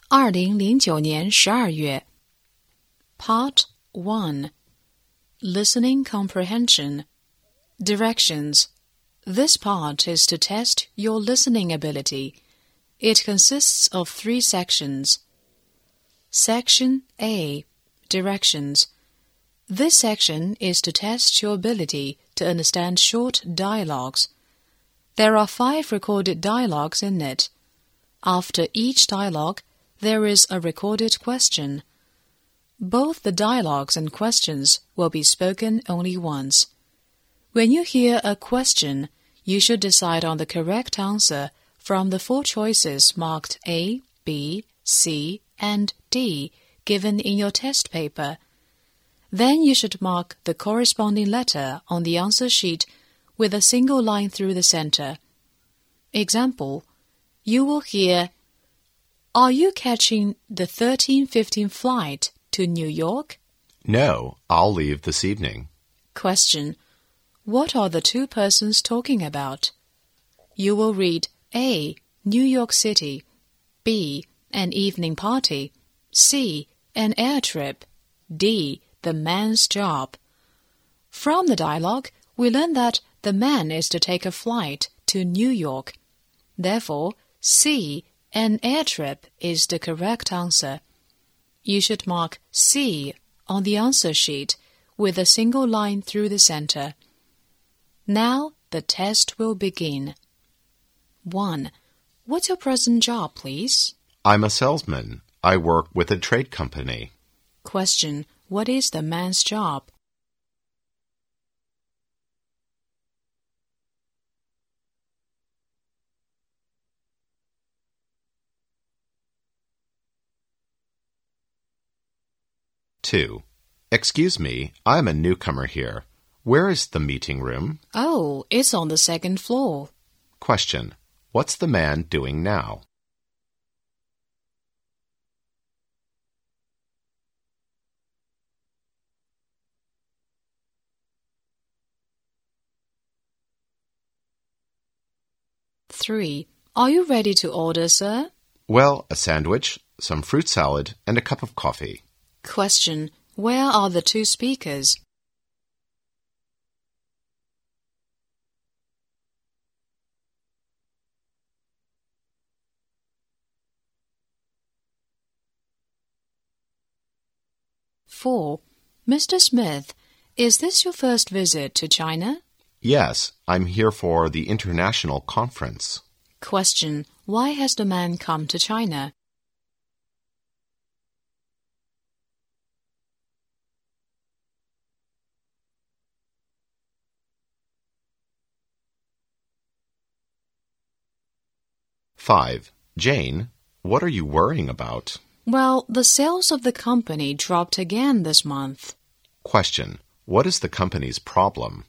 2009年12月 Part 1 Listening Comprehension Directions. This part is to test your listening ability. It consists of 3 sections. Section A. Directions. This section is to test your ability to understand short dialogues. There are 5 recorded dialogues in it. After each dialogue, there is a recorded question. Both the dialogues and questions will be spoken only once. When you hear a question, you should decide on the correct answer from the 4 choices marked A, B, C, and D given in your test paper. Then you should mark the corresponding letter on the answer sheet with a single line through the center. Example, you will hear, "Are you catching the 13:15 flight to New York?" No, I'll leave this evening. Question, what are the 2 persons talking about? You will read A. New York City, B. An evening party, C. An air trip, D. The man's job. From the dialogue, we learn that the man is to take a flight to New York. Therefore, C. An air trip is the correct answer. You should mark C on the answer sheet with a single line through the center. Now the test will begin. 1. What's your present job, please? I'm a salesman. I work with a trade company. Question, what is the man's job? Two. Excuse me, I'm a newcomer here. Where is the meeting room? Oh, it's on the 2nd floor. Question, what's the man doing now? Three. Are you ready to order, sir? Well, a sandwich, some fruit salad, and a cup of coffee. Question, where are the 2 speakers? Four. Mr. Smith, is this your first visit to China? Yes, I'm here for the international conference. Question, why has the man come to China? Five. Jane, what are you worrying about? Well, the sales of the company dropped again this month. Question, what is the company's problem?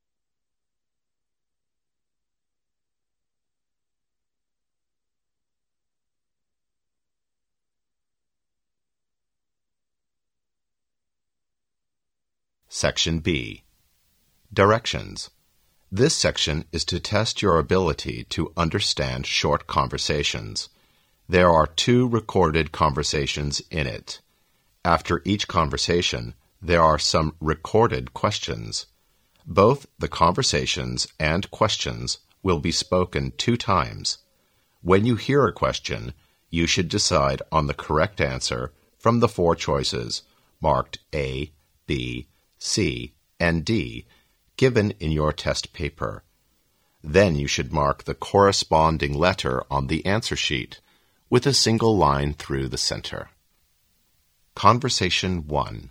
Section B. Directions. This section is to test your ability to understand short conversations. There are 2 recorded conversations in it. After each conversation, there are some recorded questions. Both the conversations and questions will be spoken 2 times. When you hear a question, you should decide on the correct answer from the 4 choices marked A, B, C, and D given in your test paper. Then you should mark the corresponding letter on the answer sheet with a single line through the center. Conversation 1.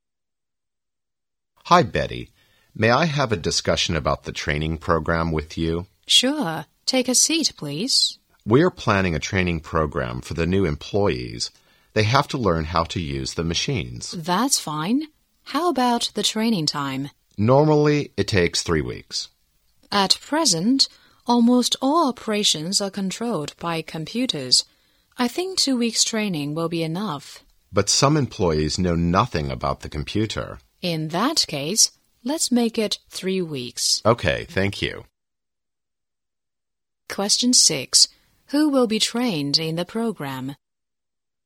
Hi, Betty. May I have a discussion about the training program with you? Sure. Take a seat, please. We are planning a training program for the new employees. They have to learn how to use the machines. That's fine. How about the training time? Normally, it takes 3 weeks. At present, almost all operations are controlled by computers. I think 2 weeks training will be enough. But some employees know nothing about the computer. In that case, let's make it 3 weeks. Okay, thank you. Question 6. Who will be trained in the program?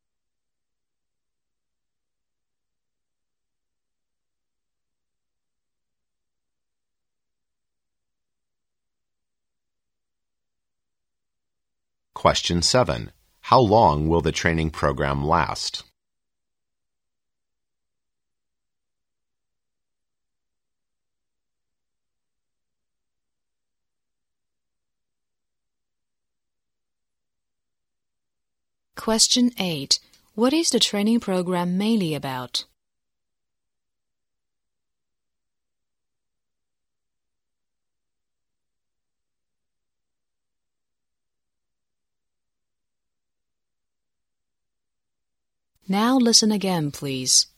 Question 7. How long will the training program last? Question 8. What is the training program mainly about? Now listen again, please.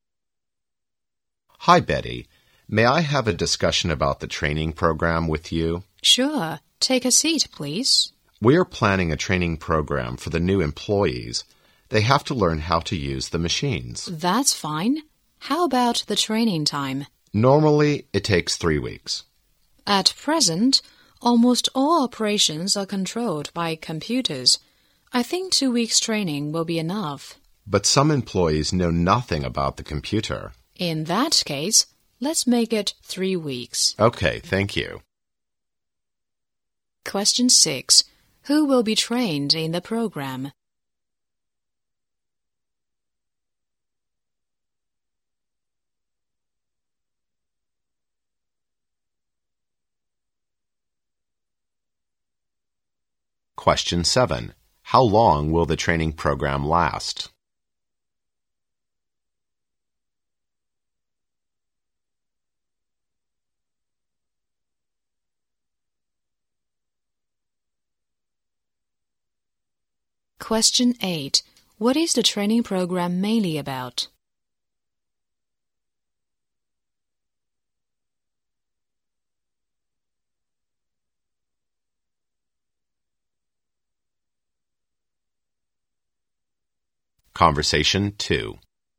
Hi, Betty. May I have a discussion about the training program with you? Sure. Take a seat, please. We are planning a training program for the new employees. They have to learn how to use the machines. That's fine. How about the training time? Normally, it takes 3 weeks. At present, almost all operations are controlled by computers. I think 2 weeks training will be enough. But some employees know nothing about the computer. In that case, let's make it 3 weeks. Okay, thank you. Question 6. Who will be trained in the program? Question 7. How long will the training program last? Question 8. What is the training program mainly about? Conversation 2.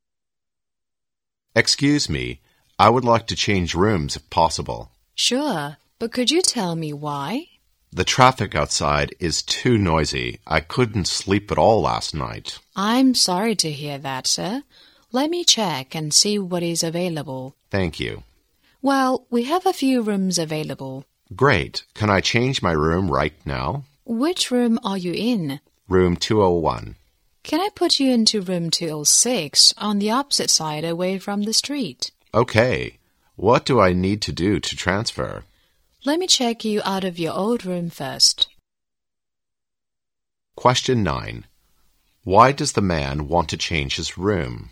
Excuse me, I would like to change rooms if possible. Sure, but could you tell me why? The traffic outside is too noisy. I couldn't sleep at all last night. I'm sorry to hear that, sir. Let me check and see what is available. Thank you. Well, we have a few rooms available. Great. Can I change my room right now? Which room are you in? Room 201. Can I put you into room 206 on the opposite side away from the street? Okay. What do I need to do to transfer? Let me check you out of your old room first. Question 9. Why does the man want to change his room?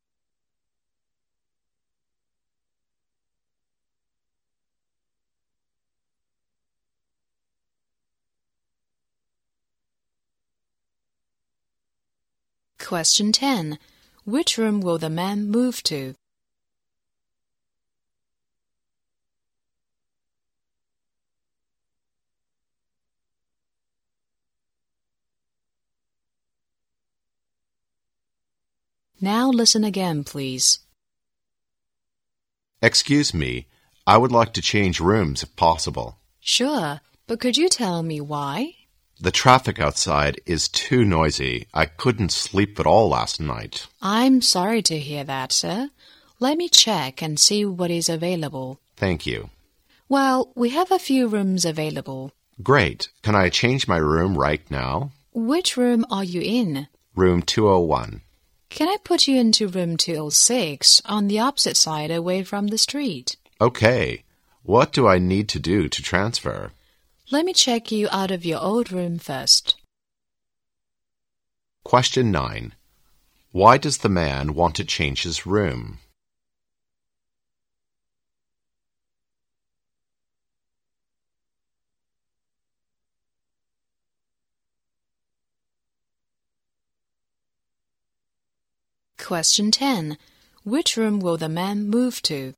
Question 10. Which room will the man move to? Now listen again, please. Excuse me, I would like to change rooms if possible. Sure, but could you tell me why? The traffic outside is too noisy. I couldn't sleep at all last night. I'm sorry to hear that, sir. Let me check and see what is available. Thank you. Well, we have a few rooms available. Great. Can I change my room right now? Which room are you in? Room 201. Can I put you into room 206 on the opposite side away from the street? Okay. What do I need to do to transfer? Let me check you out of your old room first. Question 9. Why does the man want to change his room? Question 10. Which room will the man move to?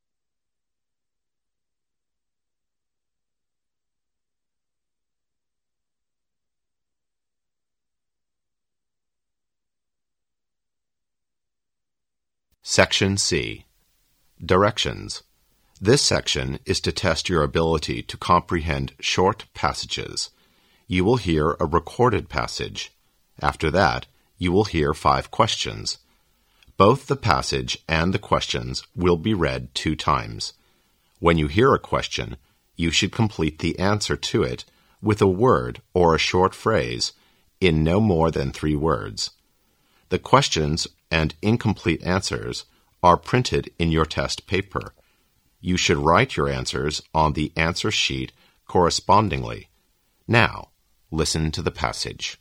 Section C. Directions. This section is to test your ability to comprehend short passages. You will hear a recorded passage. After that, you will hear 5 questions. Both the passage and the questions will be read 2 times. When you hear a question, you should complete the answer to it with a word or a short phrase in no more than 3 words. The questions and incomplete answers are printed in your test paper. You should write your answers on the answer sheet correspondingly. Now, listen to the passage.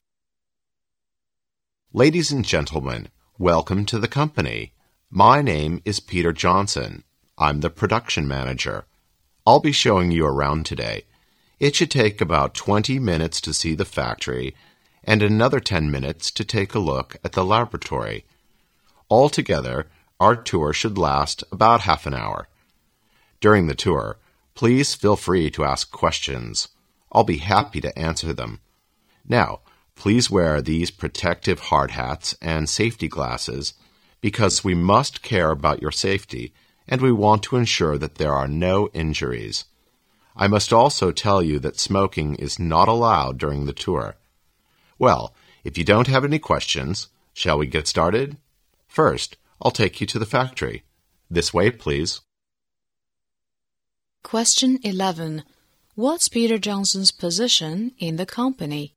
Ladies and gentlemen, welcome to the company. My name is Peter Johnson. I'm the production manager. I'll be showing you around today. It should take about 20 minutes to see the factory and another 10 minutes to take a look at the laboratory. Altogether, our tour should last about half an hour. During the tour, please feel free to ask questions. I'll be happy to answer them. Now, please wear these protective hard hats and safety glasses because we must care about your safety and we want to ensure that there are no injuries. I must also tell you that smoking is not allowed during the tour. Well, if you don't have any questions, shall we get started? First, I'll take you to the factory. This way, please. Question 11. What's Peter Johnson's position in the company?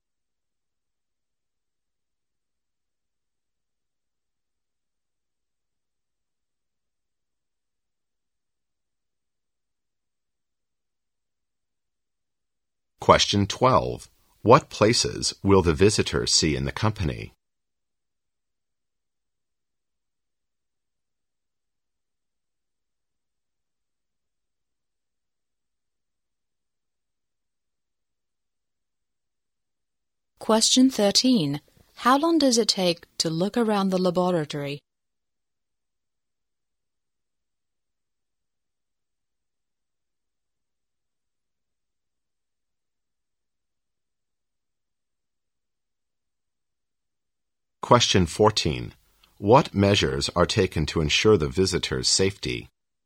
Question 12. What places will the visitor see in the company? Question 13. How long does it take to look around the laboratory? Question 14. What measures are taken to ensure the visitor's safety?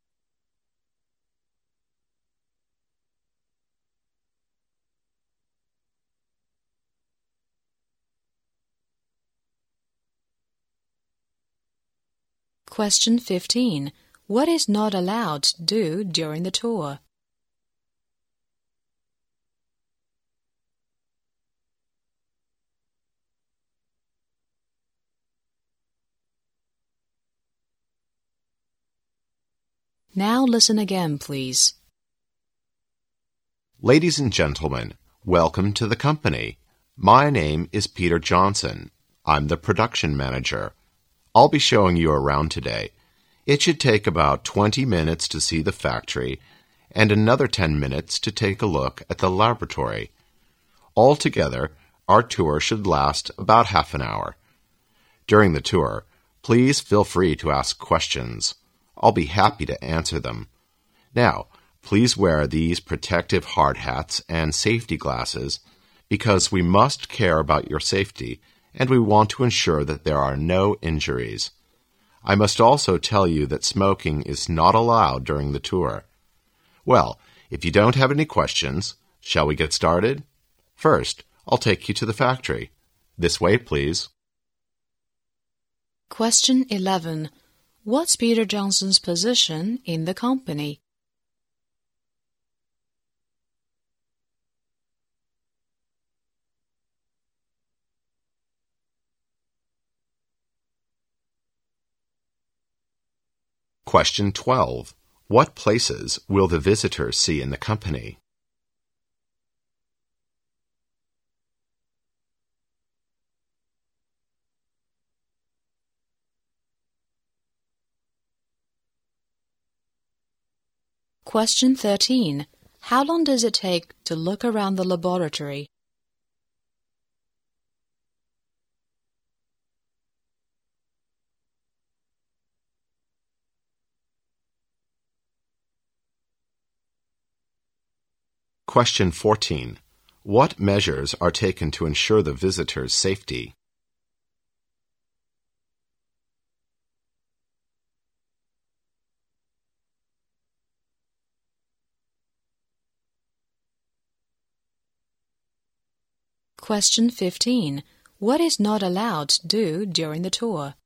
Question 15. What is not allowed to do during the tour? Now listen again, please. Ladies and gentlemen, welcome to the company. My name is Peter Johnson. I'm the production manager. I'll be showing you around today. It should take about 20 minutes to see the factory and another 10 minutes to take a look at the laboratory. Altogether, our tour should last about half an hour. During the tour, please feel free to ask questions. I'll be happy to answer them. Now, please wear these protective hard hats and safety glasses because we must care about your safety and we want to ensure that there are no injuries. I must also tell you that smoking is not allowed during the tour. Well, if you don't have any questions, shall we get started? First, I'll take you to the factory. This way, please. Question 11. What's Peter Johnson's position in the company? Question 12. What places will the visitor see in the company? Question 13. How long does it take to look around the laboratory? Question 14. What measures are taken to ensure the visitor's safety? Question 15. What is not allowed to do during the tour?